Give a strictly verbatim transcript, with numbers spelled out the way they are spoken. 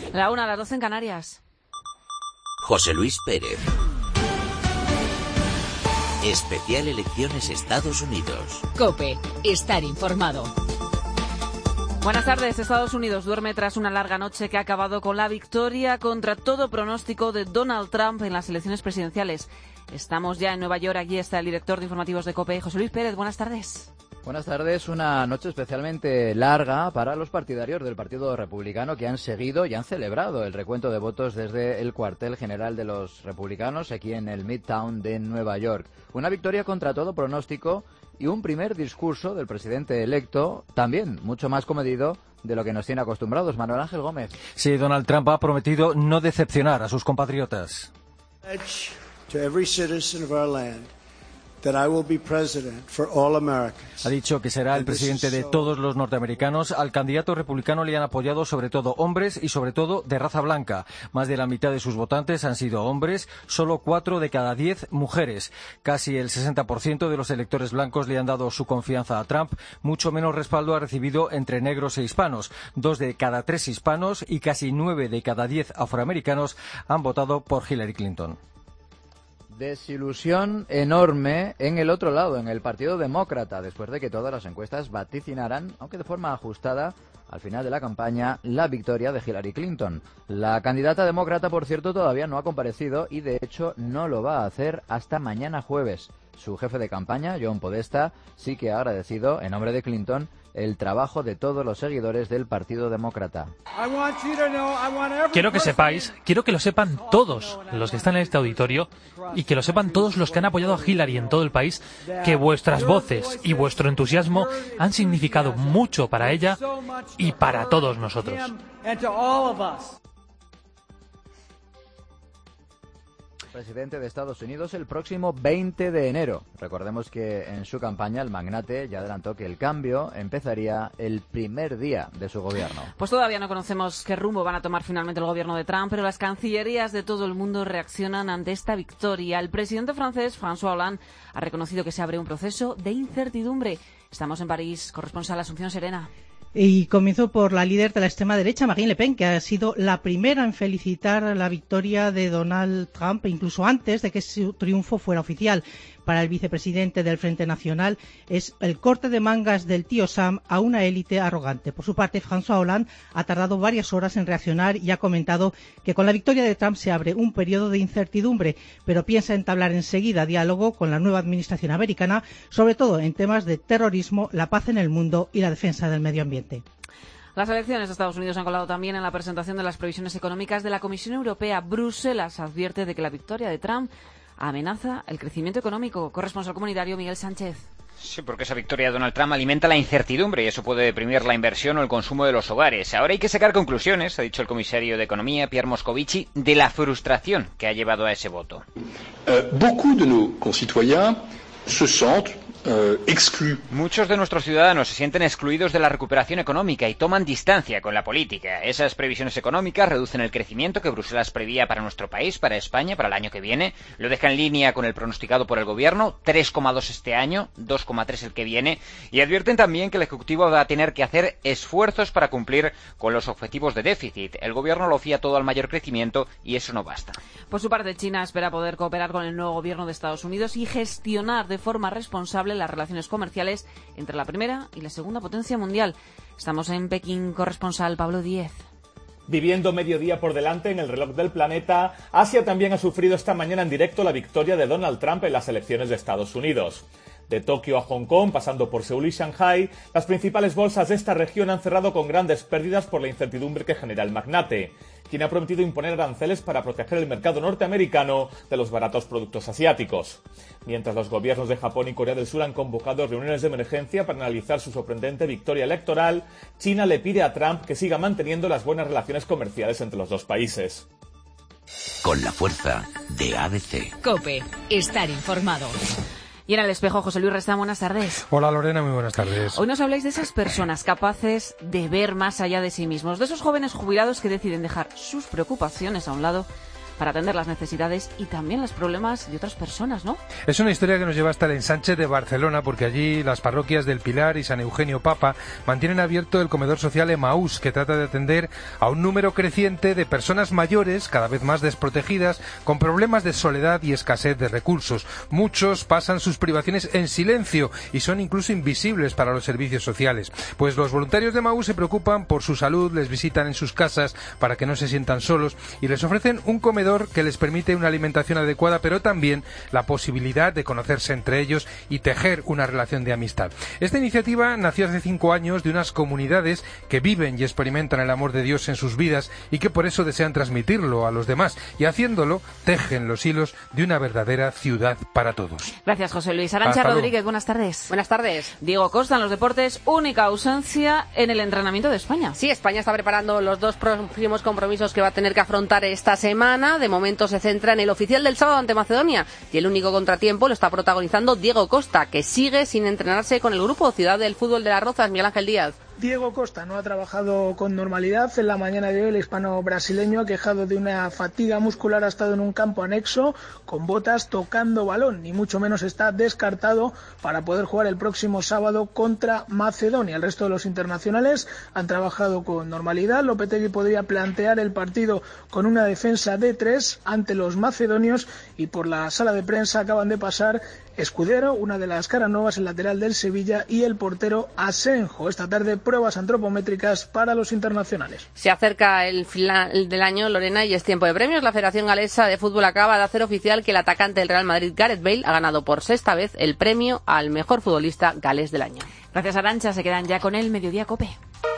La una a las doce en Canarias. José Luis Pérez. Especial Elecciones Estados Unidos. COPE. Estar informado. Buenas tardes. Estados Unidos duerme tras una larga noche que ha acabado con la victoria contra todo pronóstico de Donald Trump en las elecciones presidenciales. Estamos ya en Nueva York. Aquí está el director de informativos de COPE, José Luis Pérez. Buenas tardes. Buenas tardes. Una noche especialmente larga para los partidarios del Partido Republicano que han seguido y han celebrado el recuento de votos desde el cuartel general de los republicanos aquí en el Midtown de Nueva York. Una victoria contra todo pronóstico y un primer discurso del presidente electo, también mucho más comedido de lo que nos tiene acostumbrados. Manuel Ángel Gómez. Sí, Donald Trump ha prometido no decepcionar a sus compatriotas. Ha dicho que será el presidente de todos los norteamericanos. Al candidato republicano le han apoyado sobre todo hombres y sobre todo de raza blanca. Más de la mitad de sus votantes han sido hombres, solo cuatro de cada diez mujeres. Casi el sesenta por ciento de los electores blancos le han dado su confianza a Trump. Mucho menos respaldo ha recibido entre negros e hispanos. Dos de cada tres hispanos y casi nueve de cada diez afroamericanos han votado por Hillary Clinton. Desilusión enorme en el otro lado, en el Partido Demócrata, después de que todas las encuestas vaticinaran, aunque de forma ajustada, al final de la campaña, la victoria de Hillary Clinton. La candidata demócrata, por cierto, todavía no ha comparecido y, de hecho, no lo va a hacer hasta mañana jueves. Su jefe de campaña, John Podesta, sí que ha agradecido, en nombre de Clinton, el trabajo de todos los seguidores del Partido Demócrata. Quiero que sepáis, quiero que lo sepan todos los que están en este auditorio y que lo sepan todos los que han apoyado a Hillary en todo el país, que vuestras voces y vuestro entusiasmo han significado mucho para ella y para todos nosotros. Presidente de Estados Unidos el próximo veinte de enero. Recordemos que en su campaña el magnate ya adelantó que el cambio empezaría el primer día de su gobierno. Pues todavía no conocemos qué rumbo van a tomar finalmente el gobierno de Trump, pero las cancillerías de todo el mundo reaccionan ante esta victoria. El presidente francés, François Hollande, ha reconocido que se abre un proceso de incertidumbre. Estamos en París, corresponsal Asunción Serena. Y comenzó por la líder de la extrema derecha, Marine Le Pen, que ha sido la primera en felicitar la victoria de Donald Trump, incluso antes de que su triunfo fuera oficial. Para el vicepresidente del Frente Nacional es el corte de mangas del tío Sam a una élite arrogante. Por su parte, François Hollande ha tardado varias horas en reaccionar y ha comentado que con la victoria de Trump se abre un periodo de incertidumbre, pero piensa entablar enseguida diálogo con la nueva administración americana, sobre todo en temas de terrorismo, la paz en el mundo y la defensa del medio ambiente. Las elecciones de Estados Unidos han colado también en la presentación de las previsiones económicas de la Comisión Europea. Bruselas advierte de que la victoria de Trump amenaza el crecimiento económico. Corresponsal comunitario Miguel Sánchez. Sí, porque esa victoria de Donald Trump alimenta la incertidumbre y eso puede deprimir la inversión o el consumo de los hogares. Ahora hay que sacar conclusiones, ha dicho el comisario de Economía, Pierre Moscovici, de la frustración que ha llevado a ese voto. Uh, beaucoup de nos concitoyens se sentent Uh, Muchos de nuestros ciudadanos se sienten excluidos de la recuperación económica y toman distancia con la política. Esas previsiones económicas reducen el crecimiento que Bruselas prevía para nuestro país, para España, para el año que viene. Lo deja en línea con el pronosticado por el gobierno, tres coma dos este año, dos coma tres el que viene. Y advierten también que el Ejecutivo va a tener que hacer esfuerzos para cumplir con los objetivos de déficit. El gobierno lo fía todo al mayor crecimiento y eso no basta. Por su parte, China espera poder cooperar con el nuevo gobierno de Estados Unidos y gestionar de forma responsable las relaciones comerciales entre la primera y la segunda potencia mundial. Estamos en Pekín, corresponsal Pablo Díez. Viviendo medio día por delante en el reloj del planeta, Asia también ha sufrido esta mañana en directo la victoria de Donald Trump en las elecciones de Estados Unidos. De Tokio a Hong Kong, pasando por Seúl y Shanghái, las principales bolsas de esta región han cerrado con grandes pérdidas por la incertidumbre que genera el magnate, quien ha prometido imponer aranceles para proteger el mercado norteamericano de los baratos productos asiáticos. Mientras los gobiernos de Japón y Corea del Sur han convocado reuniones de emergencia para analizar su sorprendente victoria electoral, China le pide a Trump que siga manteniendo las buenas relaciones comerciales entre los dos países. Con la fuerza de A B C. COPE. Estar informado. Y en el espejo, José Luis Restán, buenas tardes. Hola Lorena, muy buenas tardes. Hoy nos habláis de esas personas capaces de ver más allá de sí mismos, de esos jóvenes jubilados que deciden dejar sus preocupaciones a un lado para atender las necesidades y también los problemas de otras personas, ¿no? Es una historia que nos lleva hasta el ensanche de Barcelona, porque allí las parroquias del Pilar y San Eugenio Papa mantienen abierto el comedor social Emaús, que trata de atender a un número creciente de personas mayores, cada vez más desprotegidas, con problemas de soledad y escasez de recursos. Muchos pasan sus privaciones en silencio y son incluso invisibles para los servicios sociales. Pues los voluntarios de Emaús se preocupan por su salud, les visitan en sus casas para que no se sientan solos y les ofrecen un comedor que les permite una alimentación adecuada, pero también la posibilidad de conocerse entre ellos y tejer una relación de amistad. Esta iniciativa nació hace cinco años de unas comunidades que viven y experimentan el amor de Dios en sus vidas y que por eso desean transmitirlo a los demás, y haciéndolo tejen los hilos de una verdadera ciudad para todos. Gracias, José Luis. Arantxa Rodríguez, buenas tardes. Buenas tardes. Diego Costa en los deportes, única ausencia en el entrenamiento de España. Sí, España está preparando los dos próximos compromisos que va a tener que afrontar esta semana. De momento se centra en el oficial del sábado ante Macedonia y el único contratiempo lo está protagonizando Diego Costa, que sigue sin entrenarse con el grupo Ciudad del Fútbol de las Rozas. Miguel Ángel Díaz. Diego Costa no ha trabajado con normalidad. En la mañana de hoy el hispano-brasileño, quejado de una fatiga muscular, ha estado en un campo anexo con botas tocando balón, ni mucho menos está descartado para poder jugar el próximo sábado contra Macedonia. El resto de los internacionales han trabajado con normalidad. Lopetegui podría plantear el partido con una defensa de tres ante los macedonios, y por la sala de prensa acaban de pasar Escudero, una de las caras nuevas, el lateral del Sevilla, y el portero Asenjo. Esta tarde pruebas antropométricas para los internacionales. Se acerca el final del año, Lorena, y es tiempo de premios. La Federación Galesa de Fútbol acaba de hacer oficial que el atacante del Real Madrid, Gareth Bale, ha ganado por sexta vez el premio al mejor futbolista galés del año. Gracias, Arantxa. Se quedan ya con el Mediodía COPE.